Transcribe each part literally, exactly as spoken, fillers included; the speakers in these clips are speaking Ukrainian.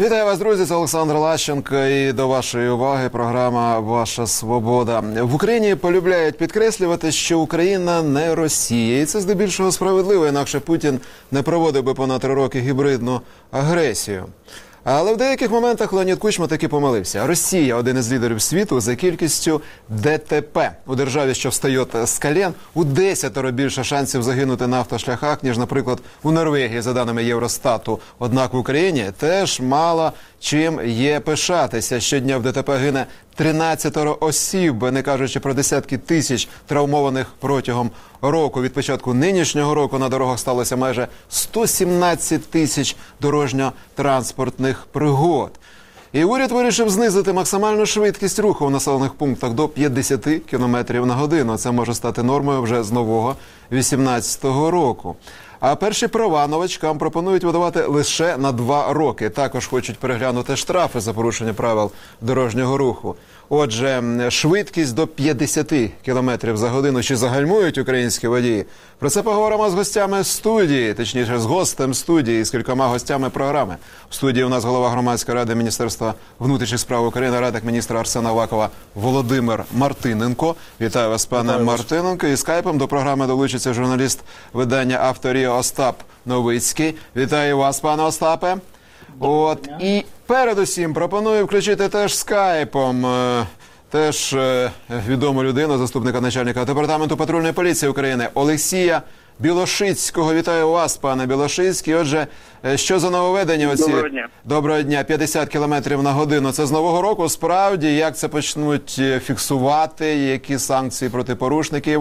Вітаю вас, друзі, це Олександр Лащенко, і до вашої уваги програма «Ваша свобода». В Україні полюбляють підкреслювати, що Україна не Росія. І це здебільшого справедливо, інакше Путін не проводив би понад три роки гібридну агресію. Але в деяких моментах Леонід Кучма таки помилився. Росія – один із лідерів світу за кількістю ДТП. У державі, що встає з колін, у десятеро більше шансів загинути на автошляхах, ніж, наприклад, у Норвегії, за даними Євростату. Однак в Україні теж мало чим є пишатися. Щодня в ДТП гине тринадцятеро осіб, не кажучи про десятки тисяч травмованих протягом року. Від початку нинішнього року на дорогах сталося майже сто сімнадцять тисяч дорожньо-транспортних пригод. І уряд вирішив знизити максимальну швидкість руху в населених пунктах до п'ятдесят кілометрів на годину. Це може стати нормою вже з нового вісімнадцятого року. А перші права новачкам пропонують видавати лише на два роки. Також хочуть переглянути штрафи за порушення правил дорожнього руху. Отже, швидкість до п'ятдесят кілометрів за годину. Чи загальмують українські водії? Про це поговоримо з гостями студії, точніше з гостем студії, з кількома гостями програми. В студії у нас голова Громадської ради Міністерства внутрішніх справ України, радник міністра Арсена Авакова Володимир Мартиненко. Вітаю вас, пане Вітаю Мартиненко. І скайпом до програми долучиться журналіст видання «Авторія» Остап Новицький. Вітаю вас, пане Остапе. От, і передусім пропоную включити теж скайпом теж е, відому людину, заступника начальника Департаменту патрульної поліції України Олексія Білошицького. Вітаю вас, пане Білошицький. Отже, що за нововведення оці? Доброго дня. Доброго дня. п'ятдесят кілометрів на годину. Це з нового року? Справді, як це почнуть фіксувати? Які санкції проти порушників?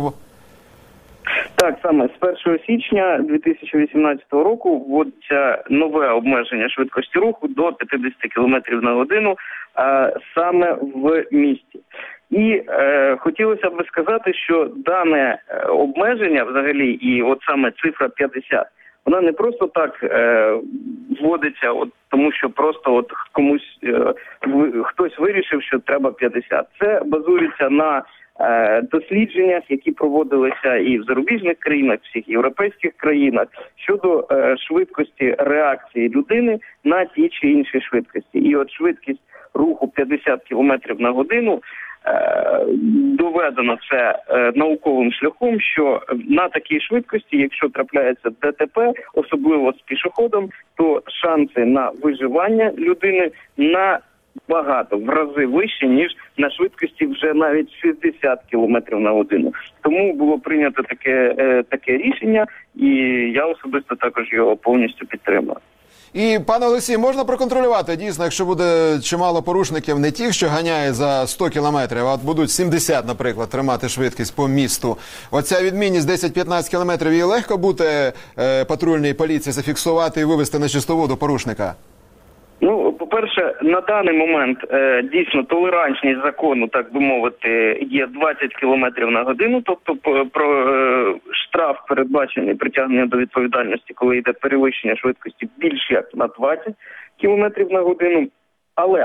Так, саме з першого січня дві тисячі вісімнадцятого року вводиться нове обмеження швидкості руху до п'ятдесят кілометрів на годину а, саме в місті. І е, хотілося б сказати, що дане обмеження взагалі, і от саме цифра п'ятдесят, вона не просто так е, вводиться, от, тому що просто от комусь е, хтось вирішив, що треба п'ятдесят. Це базується на дослідженнях, які проводилися і в зарубіжних країнах, в всіх європейських країнах, щодо е, швидкості реакції людини на ті чи інші швидкості. І от швидкість руху п'ятдесят кілометрів на годину е, доведено це е, науковим шляхом, що на такій швидкості, якщо трапляється ДТП, особливо з пішоходом, то шанси на виживання людини на багато, в рази вище, ніж на швидкості вже навіть шістдесят кілометрів на годину. Тому було прийнято таке, е, таке рішення, і я особисто також його повністю підтримую. І, пане Олексій, можна проконтролювати, дійсно, якщо буде чимало порушників, не тих, що ганяє за сто кілометрів, а от будуть сімдесят, наприклад, тримати швидкість по місту. Оця відмінність десять-п'ятнадцять кілометрів, її легко буде е, патрульній поліції зафіксувати і вивести на чисту воду порушника? Ну, по-перше, на даний момент е, дійсно толерантність закону, так би мовити, є двадцять кілометрів на годину, тобто про е, штраф передбачений притягнення до відповідальності, коли йде перевищення швидкості більше як на двадцять кілометрів на годину. Але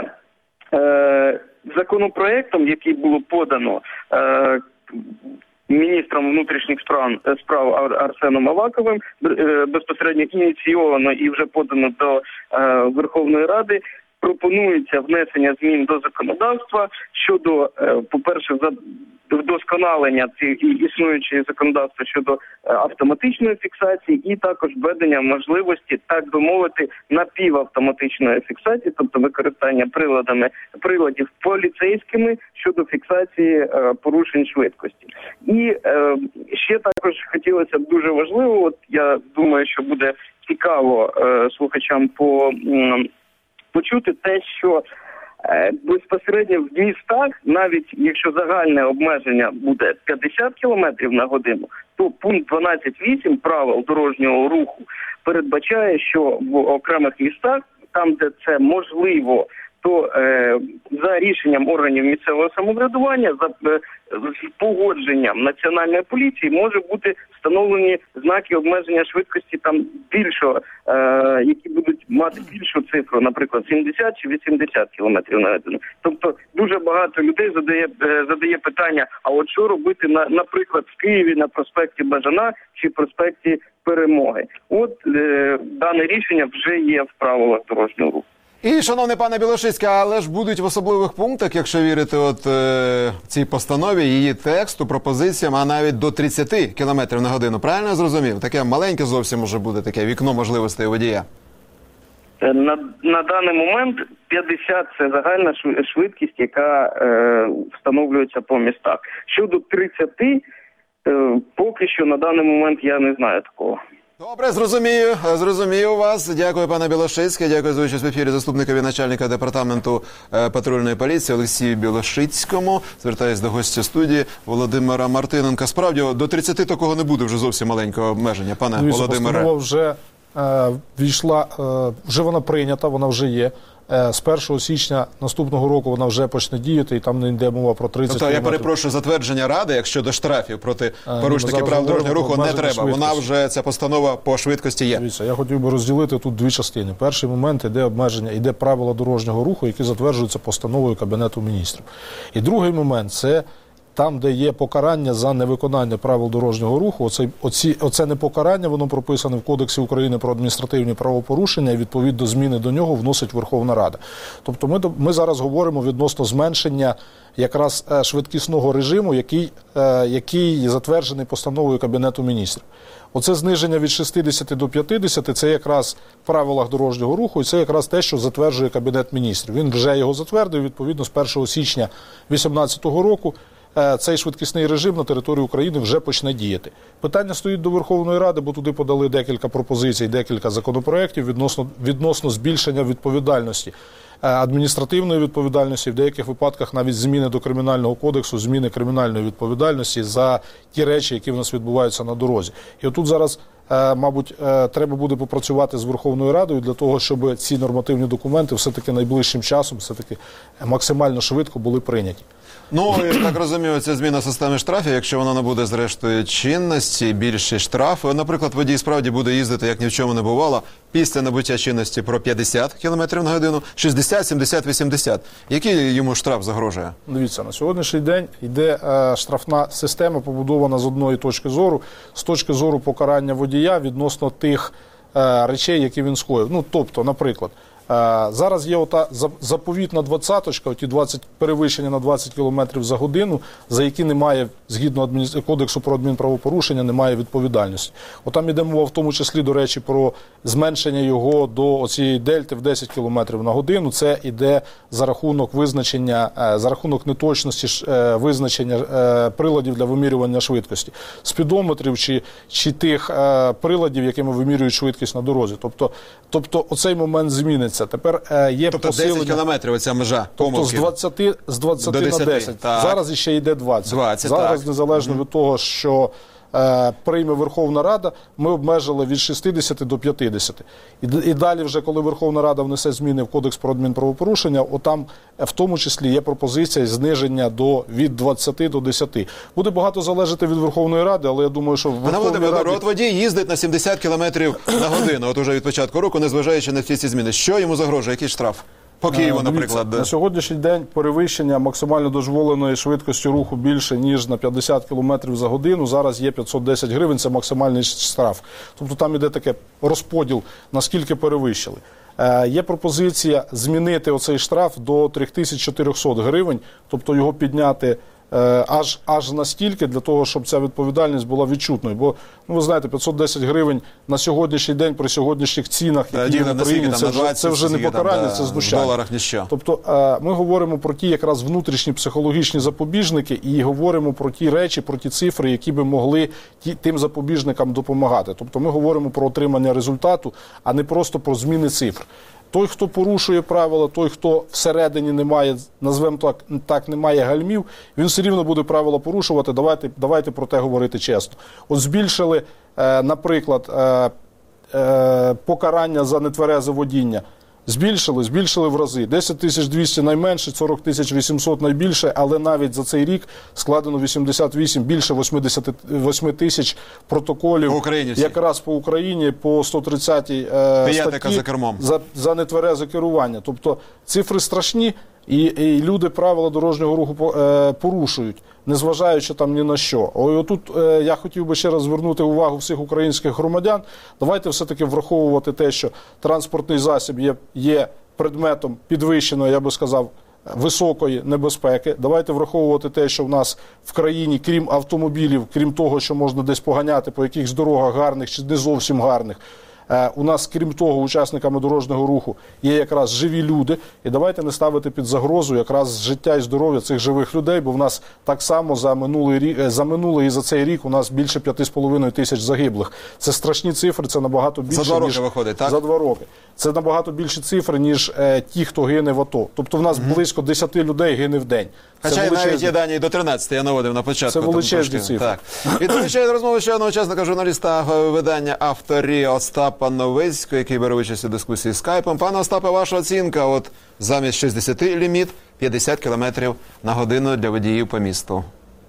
е, законопроектом, який було подано е, міністром внутрішніх справ, справ Арсеном Аваковим, безпосередньо ініційовано і вже подано до е, Верховної Ради, пропонується внесення змін до законодавства щодо, е, по-перше, вдосконалення цієї існуючої законодавства щодо автоматичної фіксації і також введення можливості, так би мовити, напівавтоматичної фіксації, тобто використання приладами приладів поліцейськими щодо фіксації е, порушень швидкості. І е, ще також хотілося б дуже важливо, от я думаю, що буде цікаво е, слухачам по е, почути те, що безпосередньо в містах, навіть якщо загальне обмеження буде п'ятдесят кілометрів на годину, то пункт дванадцять вісім правил дорожнього руху передбачає, що в окремих містах, там де це можливо, то е, за рішенням органів місцевого самоврядування, за е, з погодженням Національної поліції може бути встановлені знаки обмеження швидкості там більшого, е, які будуть мати більшу цифру, наприклад, сімдесят чи вісімдесят кілометрів на годину. Тобто дуже багато людей задає е, задає питання, а от що робити, на, наприклад, в Києві на проспекті Бажана чи проспекті Перемоги. От е, дане рішення вже є в правилах дорожнього руху. І, шановний пане Білошицький, але ж будуть в особливих пунктах, якщо вірити от е, цій постанові, її тексту, пропозиціям, а навіть до тридцять кілометрів на годину. Правильно я зрозумів? Таке маленьке зовсім може бути таке вікно можливостей у водія. На, на даний момент п'ятдесят – це загальна швидкість, яка е, встановлюється по містах. Щодо тридцяти, е, поки що на даний момент я не знаю такого. Добре, зрозумію, зрозумію вас. Дякую, пане Білошицький. Дякую за участь в ефірі заступникові начальника департаменту е, патрульної поліції Олексію Білошицькому. Звертаюсь до гостя студії Володимира Мартиненка. Справді, до тридцяти такого не буде вже зовсім маленького обмеження, пане Дивіться, Володимире. постанова вже е, війшла, е, вже вона прийнята, вона вже є. Е, з першого січня наступного року вона вже почне діяти, і там не йде мова про тридцять Тобто, я кілометрів. перепрошую, затвердження Ради, якщо до штрафів проти А, порушників ми правил зараз дорожнього руху не говоримо про треба. Вона швидкість. вже, ця постанова по швидкості є. Дивіться, я хотів би розділити тут дві частини. Перший момент іде обмеження, іде правила дорожнього руху, які затверджуються постановою Кабінету міністрів. І другий момент – це там, де є покарання за невиконання правил дорожнього руху. Оце, оці, оце не покарання, воно прописане в Кодексі України про адміністративні правопорушення, і відповідно зміни до нього вносить Верховна Рада. Тобто ми, ми зараз говоримо відносно зменшення якраз швидкісного режиму, який, який затверджений постановою Кабінету міністрів. Оце зниження від шістдесят до п'ятдесят – це якраз в правилах дорожнього руху, і це якраз те, що затверджує Кабінет міністрів. Він вже його затвердив, відповідно, з першого січня дві тисячі вісімнадцятого року цей швидкісний режим на території України вже почне діяти. Питання стоїть до Верховної Ради, бо туди подали декілька пропозицій, декілька законопроєктів відносно, відносно збільшення відповідальності, адміністративної відповідальності, в деяких випадках навіть зміни до Кримінального кодексу, зміни кримінальної відповідальності за ті речі, які в нас відбуваються на дорозі. І отут зараз, мабуть, треба буде попрацювати з Верховною Радою для того, щоб ці нормативні документи все-таки найближчим часом все-таки максимально швидко були прийняті. Ну, і так розумію, ця зміна системи штрафів, якщо вона набуде зрештою чинності, більші штрафи. Наприклад, водій справді буде їздити, як ні в чому не бувало, після набуття чинності про п'ятдесят кілометрів на годину, шістдесят, сімдесят, вісімдесят. Який йому штраф загрожує? Дивіться, на сьогоднішній день йде е, штрафна система, побудована з одної точки зору, з точки зору покарання водія відносно тих е, речей, які він скоїв. Ну, тобто, наприклад, зараз є ота заповітна двадцяточка, оті двадцять перевищення на двадцять кілометрів за годину, за які немає, згідно Кодексу про адмінправопорушення, немає відповідальності. Отам йде мова в тому числі, до речі, про зменшення його до оцієї дельти в десять кілометрів на годину. Це йде за рахунок визначення, за рахунок неточності визначення приладів для вимірювання швидкості. Спідометрів чи, чи тих приладів, якими вимірюють швидкість на дорозі. Тобто, тобто оцей момент зміниться. Тепер е, є тобто посилення. десять кілометрів оця межа Тобто з двадцяти, з двадцяти на десять. Так. Зараз іще йде двадцять. двадцять Зараз, так. незалежно mm-hmm. від того, що е, прийме Верховна Рада, ми обмежили від шістдесят до п'ятдесят. І, і далі вже, коли Верховна Рада внесе зміни в Кодекс про адмінправопорушення, отам в тому числі є пропозиція зниження до, від двадцяти до десяти. Буде багато залежати від Верховної Ради, але я думаю, що в Верховній Раді... От водій їздить на сімдесят кілометрів на годину, от уже від початку року, незважаючи на всі ці зміни. Що йому загрожує? Який штраф? По Києву, наприклад. На сьогоднішній день перевищення максимально дозволеної швидкості руху більше, ніж на п'ятдесят кілометрів за годину. Зараз є п'ятсот десять гривень, це максимальний штраф. Тобто там іде таке розподіл, наскільки перевищили. Е, є пропозиція змінити оцей штраф до три тисячі чотириста гривень, тобто його підняти е, аж, аж настільки, для того, щоб ця відповідальність була відчутною. Бо, ну, ви знаєте, п'ятсот десять гривень на сьогоднішній день при сьогоднішніх цінах, які в Україні, це, вже, це вже не покарання, це знущання. В доларах ніщо. Тобто е, ми говоримо про ті якраз внутрішні психологічні запобіжники і говоримо про ті речі, про ті цифри, які би могли ті, тим запобіжникам допомагати. Тобто ми говоримо про отримання результату, а не просто про зміни цифр. Той, хто порушує правила, той, хто всередині немає, назвемо так, так, немає гальмів, він все рівно буде правила порушувати. Давайте, давайте про те говорити чесно. От збільшили, е, наприклад, е, е, покарання за нетверезе водіння. Збільшили, збільшили в рази. десять тисяч двісті найменше, сорок тисяч вісімсот найбільше, але навіть за цей рік складено вісімдесят вісім, більше вісімдесят вісім тисяч протоколів. По Україні всі. Якраз по Україні, по сто тридцятій е, статті за кермом. За, за нетверезе керування. Тобто цифри страшні, і, і люди правила дорожнього руху е, порушують, незважаючи там ні на що. О, отут е, я хотів би ще раз звернути увагу всіх українських громадян. Давайте все-таки враховувати те, що транспортний засіб є, є предметом підвищеної, я би сказав, високої небезпеки. Давайте враховувати те, що в нас в країні, крім автомобілів, крім того, що можна десь поганяти по якихось дорогах гарних чи не зовсім гарних, у нас, крім того, учасниками дорожнього руху є якраз живі люди. І давайте не ставити під загрозу якраз життя і здоров'я цих живих людей, бо в нас так само за минулий рік, за минулий і за цей рік у нас більше п'яти з половиною тисяч загиблих. Це страшні цифри, це набагато більше, за два роки ніж виходить, так? За два роки. Це набагато більші цифри, ніж е, ті, хто гине в АТО. Тобто в нас угу. близько десяти людей гине в день. Це Хоча величезні... навіть є дані і до тринадцяти, я наводив на початку. Це величезні цифри. Так. І долучаю до розмови ще одного учасника, журналіста видання «Авторі» Остапа Новицького, який бере участь у дискусії з скайпом. Пане Остапе, ваша оцінка, от замість шістдесяти ліміт п'ятдесят кілометрів на годину для водіїв по місту.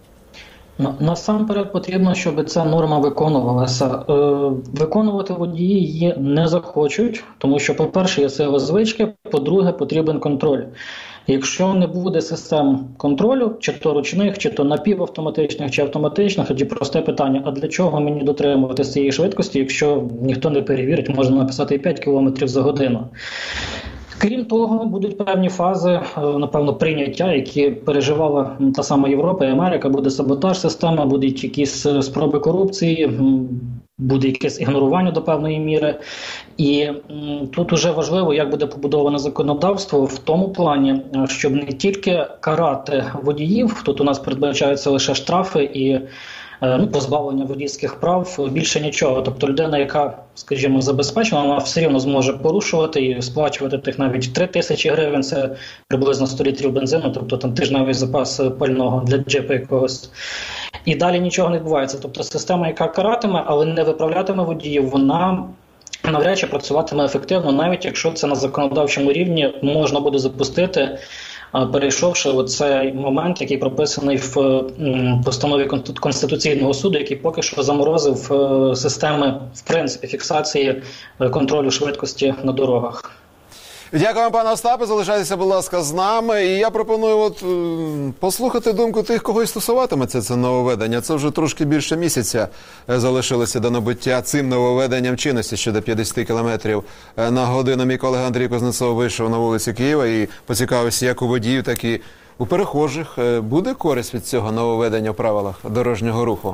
Насамперед потрібно, щоб ця норма виконувалася. Е, виконувати водії її не захочуть, тому що, по-перше, є сила звички, по-друге, потрібен контроль. Якщо не буде систем контролю, чи то ручних, чи то напівавтоматичних, чи автоматичних, тоді просте питання, а для чого мені дотримуватися цієї швидкості, якщо ніхто не перевірить, можна написати і п'ять кілометрів за годину. Крім того, будуть певні фази, напевно, прийняття, які переживала та сама Європа і Америка. Буде саботаж системи, будуть якісь спроби корупції, буде якесь ігнорування до певної міри. І м, тут уже важливо, як буде побудоване законодавство в тому плані, щоб не тільки карати водіїв, тут у нас передбачаються лише штрафи і ну, позбавлення водійських прав, більше нічого. Тобто людина, яка, скажімо, забезпечена, вона все рівно зможе порушувати і сплачувати тих навіть три тисячі гривень, це приблизно сто літрів бензину, тобто там тижневий запас пального для джипа якогось. І далі нічого не відбувається. Тобто система, яка каратиме, але не виправлятиме водіїв, вона навряд чи працюватиме ефективно, навіть якщо це на законодавчому рівні можна буде запустити, перейшовши оцей момент, який прописаний в постанові Конституційного суду, який поки що заморозив системи, в принципі, фіксації контролю швидкості на дорогах. Дякую вам, пане Остапе. Залишайтеся, будь ласка, з нами. І я пропоную от, послухати думку тих, кого і стосуватиметься це нововведення. Це вже трошки більше місяця залишилося до набуття цим нововведенням чинності щодо п'ятдесят кілометрів на годину. Мій колега Андрій Кузнецов вийшов на вулиці Києва і поцікавився як у водіїв, так і у перехожих. Буде користь від цього нововведення в правилах дорожнього руху?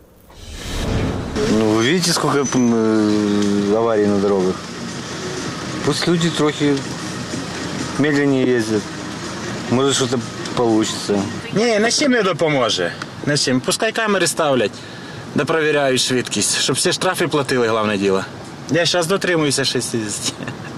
Ну, вы видите, сколько э, аварий на дорогах? Пусть люди трохи медленнее ездят. Может, что-то получится. Ні, на чим не допоможе. На чим. Пускай камери ставлять, да провіряють швидкість, щоб всі штрафи платили, головне діло. Я зараз дотримуюся шістдесят.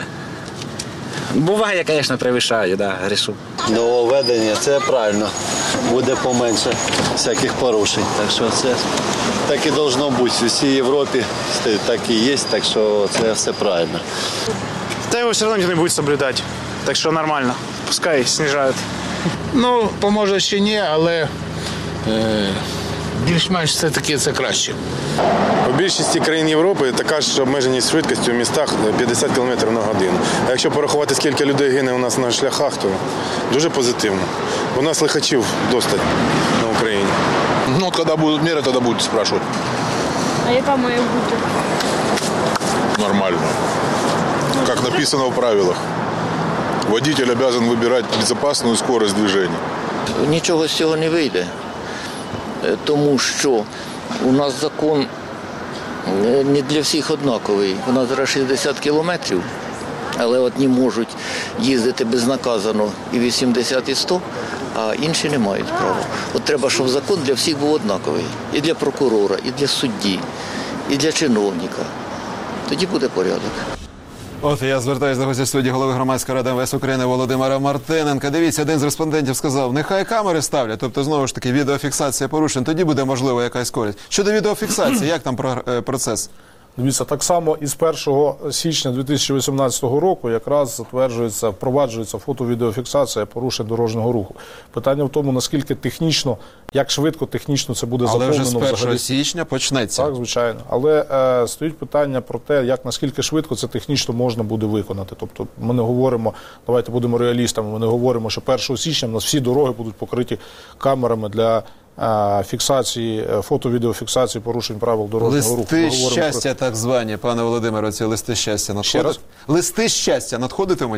Буває, звісно, перевищаю, да, грішу. Нововведення, це правильно. Буде поменше всяких порушень. Так що це так і должно бути. В усій Європі так і є, так що це все правильно. Та його все одно ніхто не буде соблюдати, так що нормально. Пускай знижають. Ну, поможе ще ні, але е, більш-менш все-таки це краще. У більшості країн Європи така ж обмеженість швидкості у містах п'ятдесят кілометрів на годину. А якщо порахувати, скільки людей гине у нас на шляхах, то дуже позитивно. У нас лихачів достатньо на Україні. Ну, от коли будуть міри, тоді будуть спрашувати. А яка має бути? Нормально. Как написано в правилах. Водитель обязан выбирать безопасную скорость движения. Нічого з цього не вийде, тому що у нас закон не для всіх однаковий. У нас зараз шістдесят кілометрів, але одні можуть їздити безнаказано і вісімдесят, і сто, а інші не мають права. От треба, щоб закон для всіх був однаковий. І для прокурора, і для судді, і для чиновника. Тоді буде порядок. От я звертаюся до гостя студії голови громадської ради МВС України Володимира Мартиненка. Дивіться, один з респондентів сказав, нехай камери ставлять, тобто знову ж таки відеофіксація порушень, тоді буде можливо якась користь. Щодо відеофіксації, як там процес? Дивіться, так само із першого січня дві тисячі вісімнадцятого року якраз затверджується, впроваджується фото-відеофіксація порушень дорожнього руху. Питання в тому, наскільки технічно, як швидко технічно це буде заповнено. Але вже з першого взагалі. січня почнеться. Так, звичайно. Але е, стоїть питання про те, як наскільки швидко це технічно можна буде виконати. Тобто ми не говоримо, давайте будемо реалістами, ми не говоримо, що першого січня у нас всі дороги будуть покриті камерами для фіксації, фото-відеофіксації порушень правил дорожнього руху. Листи щастя, про... так звані, пане Володимире, ці листи щастя надходять? Листи щастя надходитимуть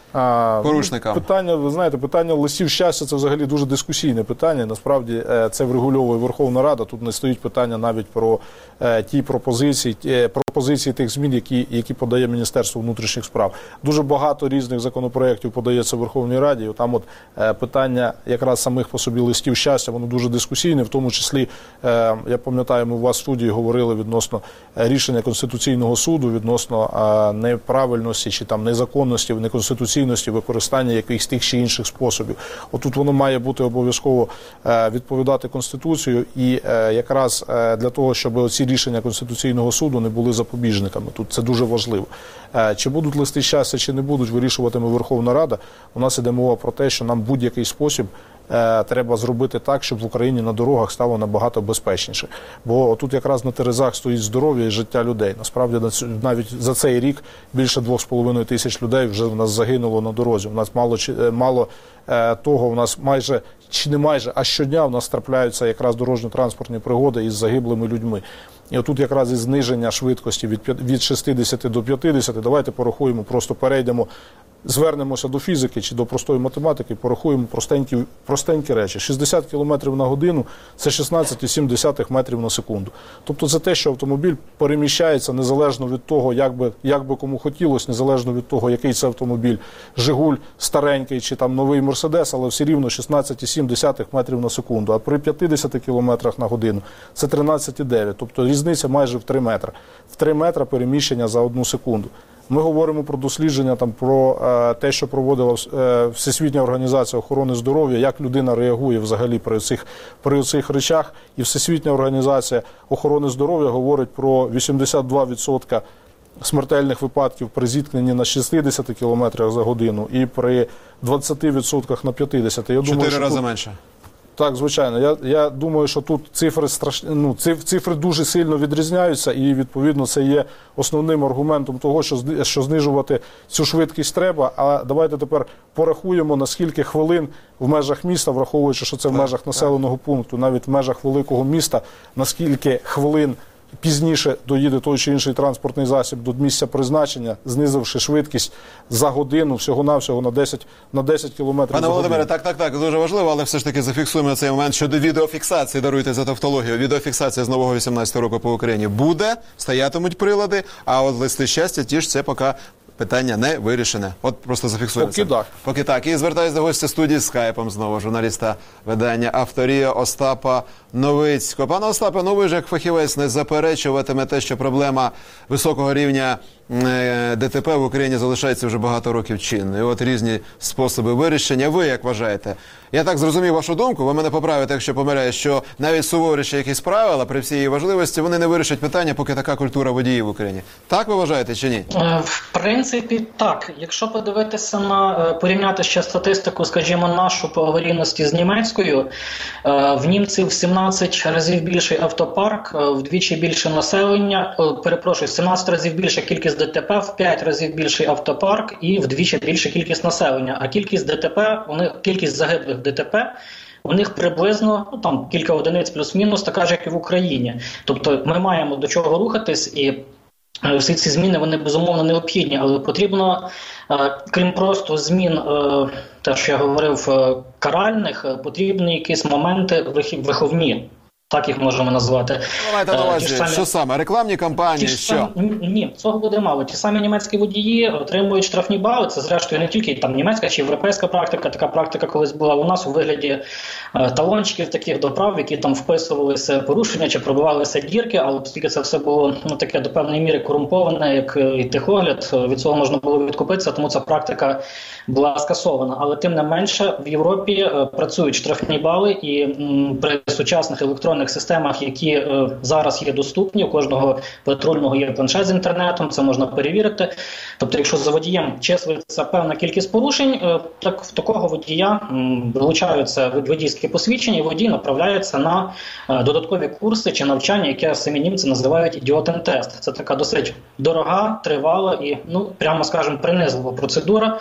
А, порушникам? Питання, ви знаєте, питання листів щастя – це взагалі дуже дискусійне питання. Насправді це врегульовує Верховна Рада. Тут не стоїть питання навіть про е, ті пропозиції, ті, пропозиції тих змін, які, які подає Міністерство внутрішніх справ. Дуже багато різних законопроєктів подається в Верховній Раді. І там от е, питання якраз самих по собі листів щастя, воно дуже дискусійне. В тому числі, е, я пам'ятаю, ми у вас в студії говорили відносно рішення Конституційного суду, відносно е, неправильності чи там незаконності, неконституційності використання якихось тих чи інших способів. Отут воно має бути обов'язково відповідати Конституцію і якраз для того, щоб ці рішення Конституційного суду не були запобіжниками. Тут це дуже важливо. Чи будуть листи щастя, чи не будуть, вирішуватиме Верховна Рада. У нас іде мова про те, що нам будь-який спосіб треба зробити так, щоб в Україні на дорогах стало набагато безпечніше. Бо тут якраз на терезах стоїть здоров'я і життя людей. Насправді, навіть за цей рік більше двох з половиною тисяч людей вже в нас загинуло на дорозі. У нас мало, мало того, у нас майже, чи не майже, а щодня у нас трапляються якраз дорожньо-транспортні пригоди із загиблими людьми. І отут якраз і зниження швидкості від, від шістдесят до п'ятдесят. Давайте порахуємо, просто перейдемо, звернемося до фізики чи до простої математики, порахуємо простенькі, простенькі речі. шістдесят кілометрів на годину – це шістнадцять цілих сім десятих метрів на секунду. Тобто це те, що автомобіль переміщається незалежно від того, як би, як би кому хотілося, незалежно від того, який це автомобіль, Жигуль старенький чи там новий Мерседес, але все рівно шістнадцять цілих сім десятих метрів на секунду. А при п'ятдесят кілометрах на годину – це тринадцять цілих дев'ять. Тобто різниця майже в три метри. В три метри переміщення за одну секунду. Ми говоримо про дослідження, там, про е, те, що проводила е, Всесвітня організація охорони здоров'я, як людина реагує взагалі при цих, при цих речах. І Всесвітня організація охорони здоров'я говорить про вісімдесят два відсотки смертельних випадків при зіткненні на шістдесят кілометрах за годину і при двадцяти відсотках на п'ятдесят. Чотири рази тут... менше. Так, звичайно. Я, я думаю, що тут цифри, страш... ну, цифри дуже сильно відрізняються і, відповідно, це є основним аргументом того, що, що знижувати цю швидкість треба. А давайте тепер порахуємо, на скільки хвилин в межах міста, враховуючи, що це в межах населеного пункту, навіть в межах великого міста, на скільки хвилин пізніше доїде той чи інший транспортний засіб до місця призначення, знизивши швидкість за годину всього-навсього на десять, на десять кілометрів Пане за годину. Володимире, так, так, так, дуже важливо, але все ж таки зафіксуємо цей момент щодо відеофіксації, даруйте за тавтологію, відеофіксація з нового вісімнадцятого року по Україні буде, стоятимуть прилади, а от листи щастя, ті ж це поки питання не вирішене. От просто зафіксуємо Поки це. так. Поки так. І звертаюся до гостя студії з скайпом знову, журналіста видання «Авторія» Остапа Новицького. Пане Остапе, ну ви ж як фахівець не заперечуватиме те, що проблема високого рівня ДТП в Україні залишається вже багато років чинною. І от різні способи вирішення. Ви як вважаєте? Я так зрозумів вашу думку, ви мене поправите, якщо помиляю, що навіть суворіші якісь правила, при всій її важливості, вони не вирішать питання, поки така культура водіїв в Україні. Так ви вважаєте чи ні? В принципі, так. Якщо подивитися на, порівняти ще статистику, скажімо, нашу по аварійності з німецькою, в німців в сімнадцять разів більший автопарк, вдвічі більше населення, перепрошую, сімнадцять разів більша кількість ДТП, в п'ять разів більший автопарк і вдвічі більша кількість населення. А кількість ДТП, вони, кількість загиблих ДТП, у них приблизно, ну, там, кілька одиниць плюс-мінус, така ж, як і в Україні. Тобто ми маємо до чого рухатись, і всі ці зміни, вони безумовно необхідні, але потрібно, крім просто змін, те, що я говорив, каральних, потрібні якісь моменти виховні. Так їх можемо назвати. Маєте на увазі, самі... що саме? Рекламні кампанії, що? Самі... Ні, цього буде мало. Ті самі німецькі водії отримують штрафні бали. Це, зрештою, не тільки там німецька чи європейська практика. Така практика колись була у нас у вигляді е, талончиків таких доправ, які там вписувалися порушення чи пробивалися дірки, але оскільки це все було, ну, таке до певної міри корумповане, як і техогляд, від цього можна було відкупитися, тому ця практика була скасована. Але тим не менше в Європі е, працюють штрафні бали, і м, при сучасних електронних системах, які е, зараз є доступні, у кожного патрульного є планшет з інтернетом, це можна перевірити. Тобто, якщо за водієм числиться певна кількість порушень, е, так в такого водія м, вилучаються водійські посвідчення, і водій направляється на е, додаткові курси чи навчання, яке самі німці називають ідіотен-тест. Це така досить дорога, тривала і, ну, прямо скажемо, принизлива процедура,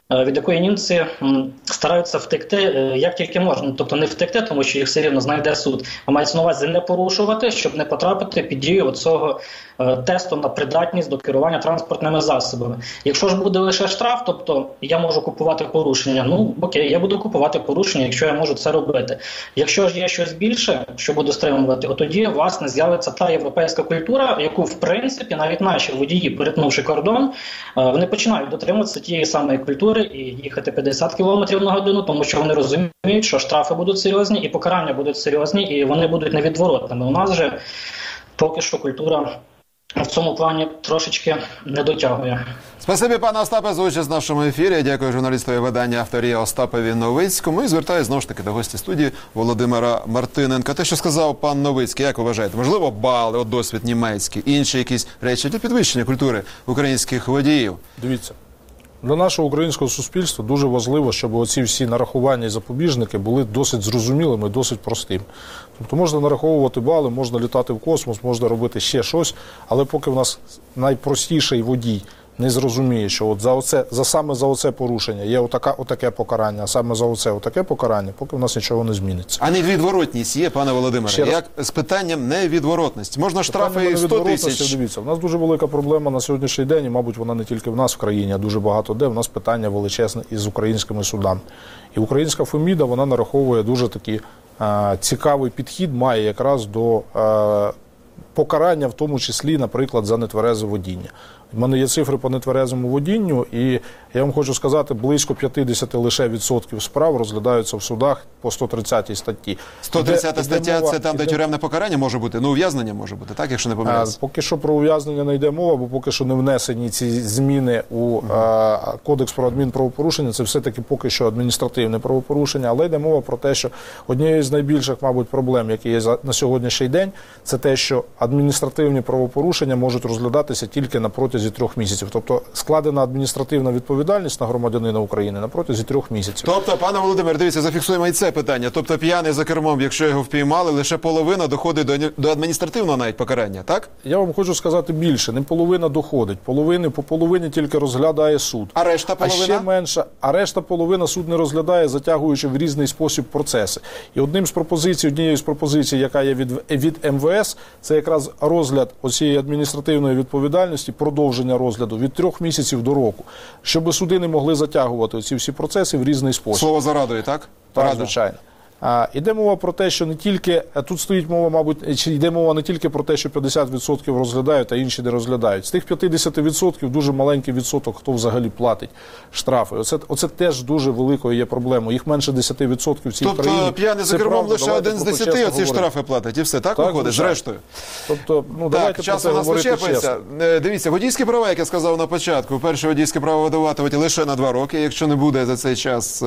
від якої німці стараються втекти як тільки можна. Тобто не втекти, тому що їх все рівно знайде суд, а мається на увазі не порушувати, щоб не потрапити під дію цього тесту на придатність до керування транспортними засобами. Якщо ж буде лише штраф, тобто я можу купувати порушення, ну окей, я буду купувати порушення, якщо я можу це робити. Якщо ж є щось більше, що буду стримувати, от тоді, власне, з'явиться та європейська культура, яку, в принципі, навіть наші водії, перетнувши кордон, вони починають дотримуватися тієї самої культури і їхати п'ятдесят кілометрів на годину, тому що вони розуміють, що штрафи будуть серйозні і покарання будуть серйозні, і вони будуть невідворотними. У нас же поки що культура в цьому плані трошечки не дотягує. Спасибі, пане Остапе, за участь в нашому ефірі. Дякую журналістові видання «Авторія» Остапові Новицькому. І звертаюся знову ж таки до гості студії Володимира Мартиненка. Те, що сказав пан Новицький, як ви вважаєте? Можливо, бали, от досвід німецький, інші якісь речі для підвищення культури українських водіїв? Дивіться, для нашого українського суспільства дуже важливо, щоб оці всі нарахування і запобіжники були досить зрозумілими, досить простими. Тобто можна нараховувати бали, можна літати в космос, можна робити ще щось, але поки в нас найпростіший водій не зрозуміє, що от за оце, за саме за оце порушення є отака, отаке покарання, а саме за оце отаке покарання, поки в нас нічого не зміниться. А невідворотність є, пане Володимире? Як з питанням невідворотності? Можна штрафи сто тисяч? Дивіться, в нас дуже велика проблема на сьогоднішній день, і, мабуть, вона не тільки в нас в країні, а дуже багато де. В нас питання величезне із українськими судами. І українська Феміда, вона нараховує дуже такий е, цікавий підхід, має якраз до е, покарання, в тому числі, наприклад, за нетверезе водіння. У мене є цифри по нетверезому водінню, і я вам хочу сказати, близько п'ятдесят лише відсотків справ розглядаються в судах по сто тридцятій статті. сто тридцята стаття – це там, де тюремне покарання може бути? Ну, ув'язнення може бути, так, якщо не помиляюся? Поки що про ув'язнення не йде мова, бо поки що не внесені ці зміни у угу. а, Кодекс про адмінправопорушення. Це все-таки поки що адміністративне правопорушення, але йде мова про те, що однією з найбільших, мабуть, проблем, які є на сьогоднішній день, це те, що адміністративні правопорушення можуть розглядатися тільки на протязі трьох місяців. Тобто складена адміністративна відповідальність на громадянина України на протязі трьох місяців. Тобто, пане Володимир, дивіться, зафіксуємо і це питання. Тобто п'яний за кермом, якщо його впіймали, лише половина доходить до, до адміністративного навіть покарання, так? Я вам хочу сказати більше. Не половина доходить. Половини, по половині тільки розглядає суд. А решта половина? А ще менше. А решта половина суд не розглядає, затягуючи в різний спосіб процеси. І одним з пропозицій, однією з пропозицій, яка є від, від ем ве ес, це якраз розгляд оцієї адміністративної відповідальності, продовження розгляду від трьох місяців до року, щоб суди не могли затягувати ці всі процеси в різний спосіб. Слово за радою, так? Так, Рада. звичайно. А, іде мова про те, що не тільки, тут стоїть мова, мабуть, чи йде мова не тільки про те, що п'ятдесят відсотків розглядають, а інші не розглядають. З тих п'ятдесят відсотків дуже маленький відсоток, хто взагалі платить штрафи. Оце, оце теж дуже великою є проблемою. Їх менше десять відсотків в цій тобто, країні. Тобто п'яний за кермом лише один з десяти оці штрафи платить, і все, так, так виходить, зрештою? Тобто, ну, давайте так, про це говорити чесно. Дивіться, водійські права, як я сказав на початку, перше водійське право видавати лише на два роки, якщо не буде за цей час,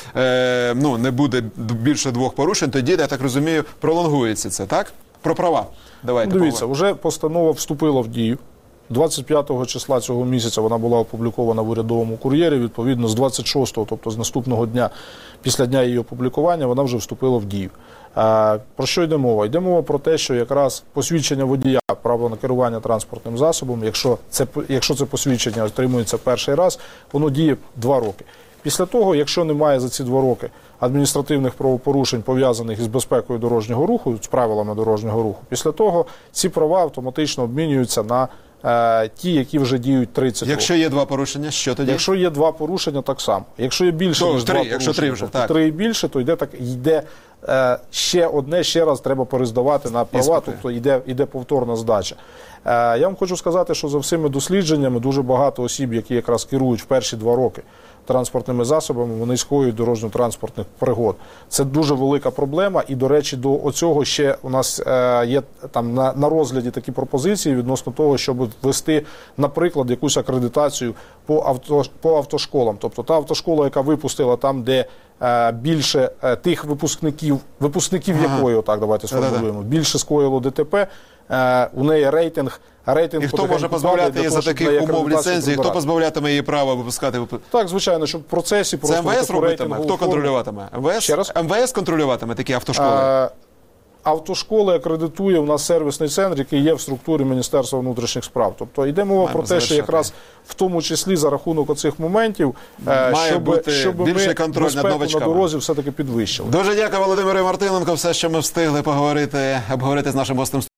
е, ну, не буде більше двох порушень, тоді, я так розумію, пролонгується це, так? Про права. Давайте. Дивіться, вже постанова вступила в дію. двадцять п'ятого числа цього місяця вона була опублікована в урядовому кур'єрі. Відповідно, з двадцять шостого, тобто з наступного дня, після дня її опублікування, вона вже вступила в дію. А, про що йде мова? Йде мова про те, що якраз посвідчення водія, право на керування транспортним засобом, якщо це, якщо це посвідчення отримується перший раз, воно діє два роки. Після того, якщо немає за ці два роки адміністративних правопорушень, пов'язаних із безпекою дорожнього руху, з правилами дорожнього руху, після того ці права автоматично обмінюються на е, ті, які вже діють тридцять років. Якщо є два порушення, що тоді? Якщо є два порушення, так само. Якщо є більше, то, ніж три, два якщо порушення, три вже, тобто так. три і більше, то йде, так, йде е, ще одне, ще раз треба перездавати на права, Іспити. тобто йде, йде повторна здача. Е, я вам хочу сказати, що за всіми дослідженнями дуже багато осіб, які якраз керують в перші два роки транспортними засобами, вони скоюють дорожньо-транспортних пригод. Це дуже велика проблема, і, до речі, до оцього ще у нас е, є там на, на розгляді такі пропозиції відносно того, щоб ввести, наприклад, якусь акредитацію по, авто, по автошколам. Тобто та автошкола, яка випустила там, де е, більше е, тих випускників, випускників ага. якої, отак, давайте сформулюємо, більше скоїло ДТП, е, у неї рейтинг, рейтинг і хто може позбавляти її за таких умов ліцензії, хто позбавлятиме її права випускати? Так, звичайно, щоб в процесі просто... Це ем ве ес робитиме? Хто контролюватиме? ем ве ес? Ще раз? ем ве ес контролюватиме такі автошколи? А, автошколи акредитує у нас сервісний центр, який є в структурі Міністерства внутрішніх справ. Тобто йде мова Маємо про те, що завершити. якраз в тому числі за рахунок оцих моментів, е, Має щоб, бути щоб ми більший контроль над безпеку на новачками. дорозі все-таки підвищили. Дуже дякую, Володимиру Мартиненко. Все, що ми встигли поговорити, обговорити з нашим гостем.